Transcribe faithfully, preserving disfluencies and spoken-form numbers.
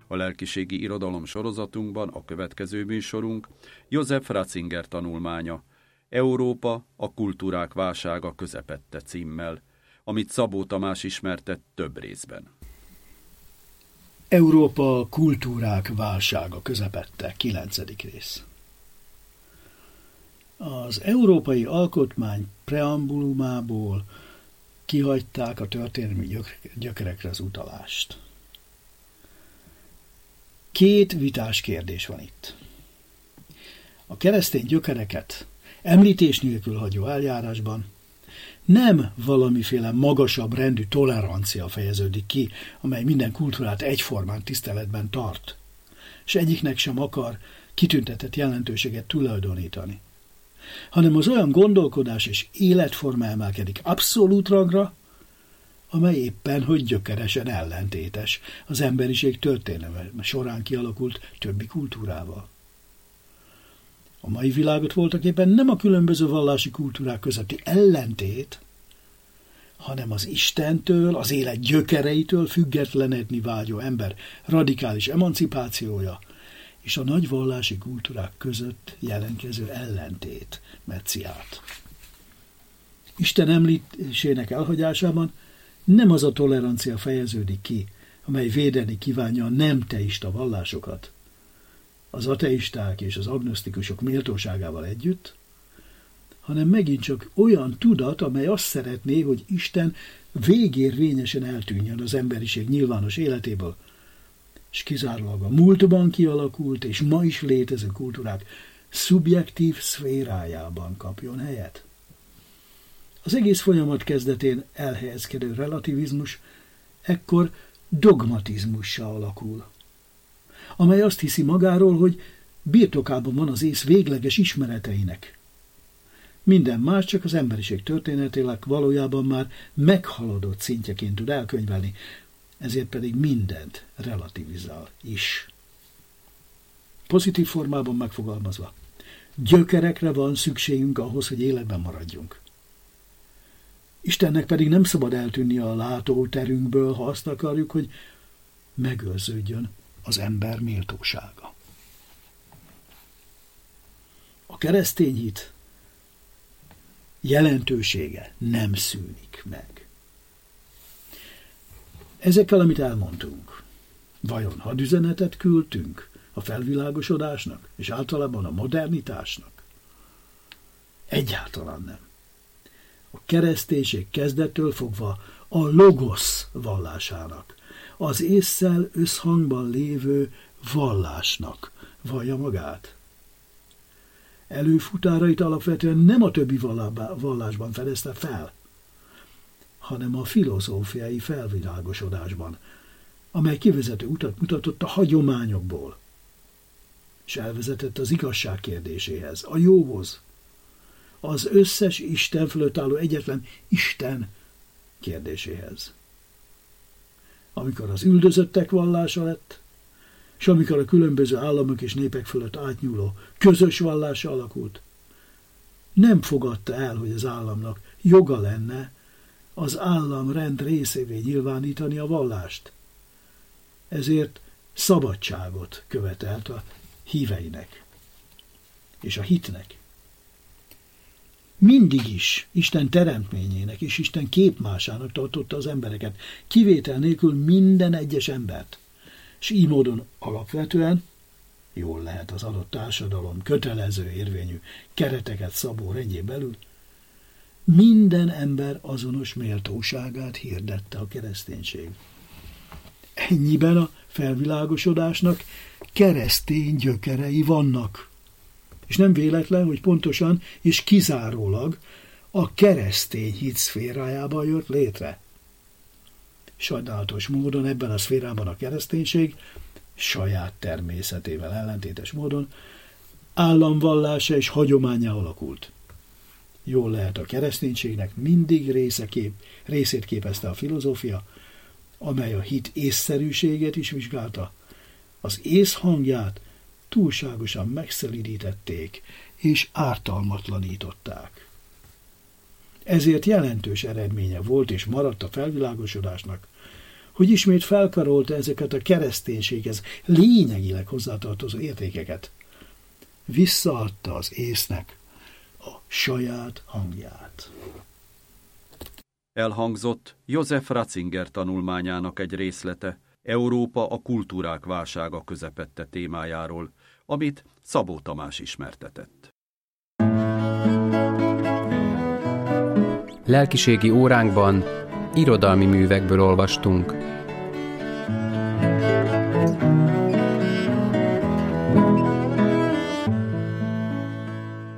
A lelkiségi irodalom sorozatunkban a következő műsorunk Joseph Ratzinger tanulmánya, Európa, a kultúrák válsága közepette címmel, amit Szabó Tamás ismertet több részben. Európa, kultúrák válsága közepette, kilencedik rész. Az Európai Alkotmány preambulumából kihagyták a történelmi gyökerekre az utalást. Két vitás kérdés van itt. A keresztény gyökereket említés nélkül hagyó eljárásban nem valamiféle magasabb rendű tolerancia fejeződik ki, amely minden kultúrát egyformán tiszteletben tart, és egyiknek sem akar kitüntetett jelentőséget tulajdonítani, hanem az olyan gondolkodás és életforma emelkedik abszolút rangra, amely éppen, hogy gyökeresen ellentétes az emberiség történelme során kialakult többi kultúrával. A mai világot voltaképpen nem a különböző vallási kultúrák közötti ellentét, hanem az Istentől, az élet gyökereitől függetlenedni vágyó ember radikális emancipációja és a nagy vallási kultúrák között jelentkező ellentét metszi át. Isten említésének elhagyásában nem az a tolerancia fejeződik ki, amely védeni kívánja a nem teista vallásokat, az ateisták és az agnosztikusok méltóságával együtt, hanem megint csak olyan tudat, amely azt szeretné, hogy Isten végérvényesen eltűnjön az emberiség nyilvános életéből, és kizárólag a múltban kialakult és ma is létező kultúrák szubjektív szférájában kapjon helyet. Az egész folyamat kezdetén elhelyezkedő relativizmus ekkor dogmatizmussá alakul, amely azt hiszi magáról, hogy birtokában van az ész végleges ismereteinek. Minden más csak az emberiség történetének valójában már meghaladott szintjeként tud elkönyvelni, ezért pedig mindent relativizál is. Pozitív formában megfogalmazva, gyökerekre van szükségünk ahhoz, hogy életben maradjunk. Istennek pedig nem szabad eltűnni a látóterünkből, ha azt akarjuk, hogy megőrződjön az ember méltósága. A keresztény hit jelentősége nem szűnik meg. Ezekkel, amit elmondtunk, vajon hadüzenetet küldtünk a felvilágosodásnak, és általában a modernitásnak? Egyáltalán nem. A kereszténység kezdettől fogva a logosz vallásának, az ésszel összhangban lévő vallásnak vallja magát. Előfutárait alapvetően nem a többi vallásban fedezte fel, hanem a filozófiai felvilágosodásban, amely kivezető utat mutatott a hagyományokból, és elvezetett az igazság kérdéséhez, a jóhoz, az összes Isten fölött álló egyetlen Isten kérdéséhez. Amikor az üldözöttek vallása lett, és amikor a különböző államok és népek fölött átnyúló közös vallása alakult, nem fogadta el, hogy az államnak joga lenne az államrend részévé nyilvánítani a vallást. Ezért szabadságot követelt a híveinek és a hitnek. Mindig is Isten teremtményének és Isten képmásának tartotta az embereket, kivétel nélkül minden egyes embert. És így módon alapvetően, jól lehet az adott társadalom kötelező érvényű kereteket szabó rendjén belül, minden ember azonos méltóságát hirdette a kereszténység. Ennyiben a felvilágosodásnak keresztény gyökerei vannak. És nem véletlen, hogy pontosan és kizárólag a keresztény hit szférájában jött létre. Sajnálatos módon ebben a szférában a kereszténység saját természetével ellentétes módon államvallása és hagyománya alakult. Jól lehet, a kereszténységnek mindig része kép, részét képezte a filozófia, amely a hit észszerűségét is vizsgálta. Az ész hangját túlságosan megszelídítették és ártalmatlanították. Ezért jelentős eredménye volt és maradt a felvilágosodásnak, hogy ismét felkarolta ezeket a kereszténységhez lényegileg hozzátartozó értékeket. Visszaadta az észnek a saját hangját. Elhangzott Josef Ratzinger tanulmányának egy részlete Európa a kultúrák válsága közepette témájáról, amit Szabó Tamás ismertetett. Lelkiségi óránkban irodalmi művekből olvastunk.